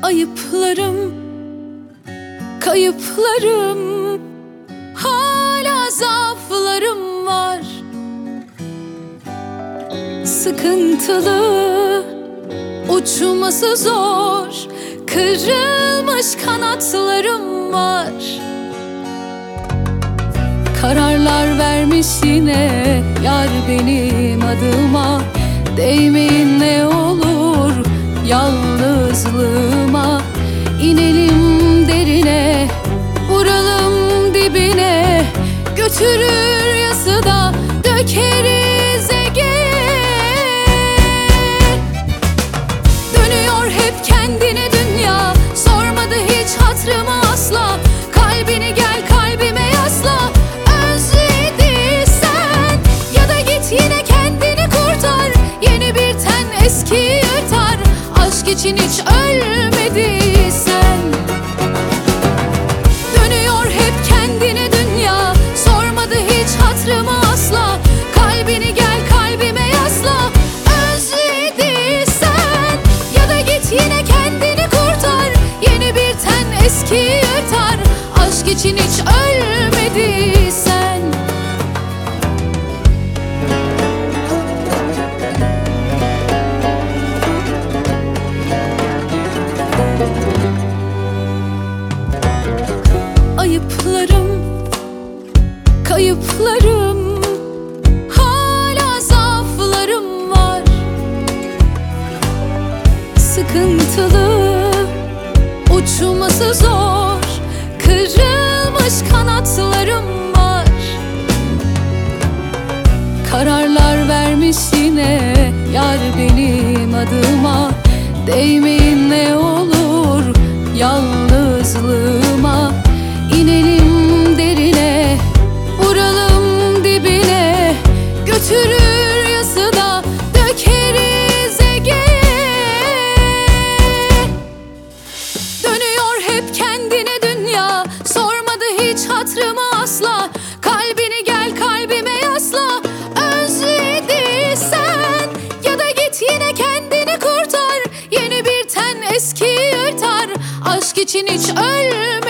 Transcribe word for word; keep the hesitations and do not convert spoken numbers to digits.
Ayıplarım, kayıplarım, hala zaaflarım var. Sıkıntılı, uçması zor, kırılmış kanatlarım var. Kararlar vermiş yine yar benim adıma. Değmeyin ne olur yalnızlığıma. İnelim derine, vuralım dibine. Götürür yası da dökeriz Ege'ye. Dönüyor hep kendine dünya, sormadı hiç hatırımı asla. Kalbini gel kalbime yasla, özlediysen ya da git yine kendini kurtar. Yeni bir ten eski yırtar, aşk için hiç ölmediysen. Dönüyor hep kendine dünya, sormadı hiç hatırımı asla. Kalbini gel kalbime yasla, özlediysen ya da git yine kendini kurtar. Yeni bir ten eski yırtar, aşk için hiç ölmediysen. Ayıplarım, kayıplarım, hala zaaflarım var. Sıkıntılı, uçması zor, kırılmış kanatlarım var. Kararlar vermiş yine yar benim adıma. Değmeyin ne olur yalnızlığıma. İnelim derine, vuralım dibine. Götürür yası da dökeriz Ege'ye. Dönüyor hep kendine dünya, sormadı hiç hatırımı asla. Kalbini gel kalbime yasla, özlediysen ya da git yine kendini kurtar. Yeni bir ten eski yırtar, aşk için hiç ölme.